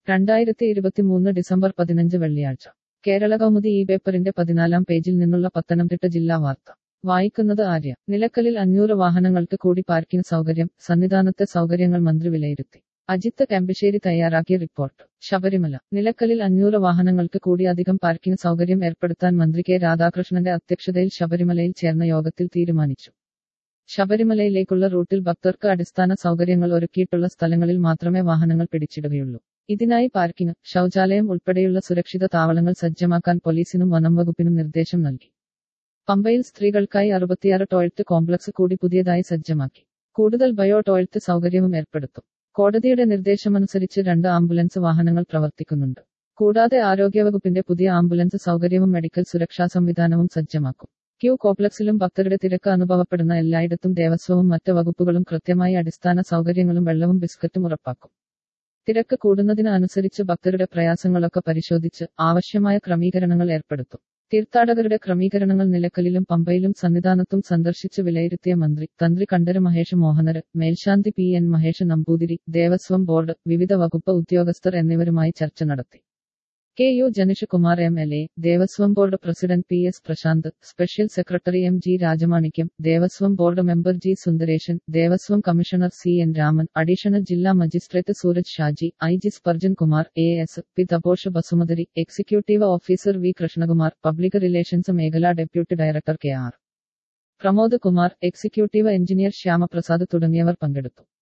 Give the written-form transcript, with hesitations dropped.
2023 December 15 വെള്ളിയാഴ്ച കേരള കൗമുദി ഈ പേപ്പറിന്റെ 14-ാം പേജിൽ നിന്നുള്ള പത്തനംതിട്ട ജില്ലാ വാർത്ത വായിക്കുന്നത് ആര്യ. നിലക്കലിൽ 500 വാഹനങ്ങൾക്ക് കൂടി പാർക്കിംഗ് സൗകര്യം, സന്നിധാനത്തെ സൗകര്യങ്ങൾ മന്ത്രി വിലയിരുത്തി. അജിത്ത് കെമ്പശ്ശേരി തയ്യാറാക്കിയ റിപ്പോർട്ട്. ശബരിമല. നിലക്കലിൽ 500 വാഹനങ്ങൾക്ക് കൂടി അധികം പാർക്കിംഗ് സൗകര്യം ഏർപ്പെടുത്താൻ മന്ത്രി കെ രാധാകൃഷ്ണന്റെ അധ്യക്ഷതയിൽ ശബരിമലയിൽ ചേർന്ന യോഗത്തിൽ തീരുമാനിച്ചു. ശബരിമലയിലേക്കുള്ള റൂട്ടിൽ ഭക്തർക്ക് അടിസ്ഥാന സൗകര്യങ്ങൾ ഒരുക്കിയിട്ടുള്ള സ്ഥലങ്ങളിൽ മാത്രമേ വാഹനങ്ങൾ പിടിച്ചിടുകയുള്ളൂ. ഇതിനായി പാർക്കിംഗ്, ശൗചാലയം ഉൾപ്പെടെയുള്ള സുരക്ഷിത താവളങ്ങൾ സജ്ജമാക്കാൻ പോലീസിനും വനംവകുപ്പിനും നിർദ്ദേശം നൽകി. പമ്പയിൽ സ്ത്രീകൾക്കായി 66 ടോയ്ലറ്റ് കോംപ്ലക്സ് കൂടി പുതിയതായി സജ്ജമാക്കി. കൂടുതൽ ബയോ ടോയ്ലറ്റ് സൗകര്യവും ഏർപ്പെടുത്തും. കോടതിയുടെ നിർദ്ദേശമനുസരിച്ച് 2 ആംബുലൻസ് വാഹനങ്ങൾ പ്രവർത്തിക്കുന്നുണ്ട്. കൂടാതെ ആരോഗ്യവകുപ്പിന്റെ പുതിയ ആംബുലൻസ് സൗകര്യവും മെഡിക്കൽ സുരക്ഷാ സംവിധാനവും സജ്ജമാക്കും. ക്യൂ കോംപ്ലക്സിലും ഭക്തരുടെ തിരക്ക് അനുഭവപ്പെടുന്ന എല്ലായിടത്തും ദേവസ്വവും മറ്റ് വകുപ്പുകളും കൃത്യമായി അടിസ്ഥാന സൗകര്യങ്ങളും വെള്ളവും ബിസ്ക്കറ്റും ഉറപ്പാക്കും. തിരക്ക് കൂടുന്നതിന് അനുസരിച്ച് ഭക്തരുടെ പ്രയാസങ്ങളൊക്കെ പരിശോധിച്ച് ആവശ്യമായ ക്രമീകരണങ്ങൾ ഏർപ്പെടുത്തും. തീർത്ഥാടകരുടെ ക്രമീകരണങ്ങൾ നിലക്കലിലും പമ്പയിലും സന്നിധാനത്തും സന്ദർശിച്ച് വിലയിരുത്തിയ മന്ത്രി, തന്ത്രി കണ്ഠര് മഹേഷ് മോഹനര്, മേൽശാന്തി P N Mahesh Namboothiri, Devaswom board, വിവിധ വകുപ്പ് ഉദ്യോഗസ്ഥർ എന്നിവരുമായി ചർച്ച നടത്തി. K U Janish Kumar MLA, Devaswom board president PS Prashanth, special secretary MG Rajamanikyam, Devaswom board member G Sundaresan, Devaswom commissioner CN Raman, additional ജില്ലാ magistrate Suraj Shaji, IG Sparjan Kumar, AS P Taposh Basumatary, executive officer V Krishnakumar, public relations മേഖലാ deputy director KR Pramod Kumar, executive engineer Shyamaprasad തുടങ്ങിയവർ പങ്കെടുത്തു.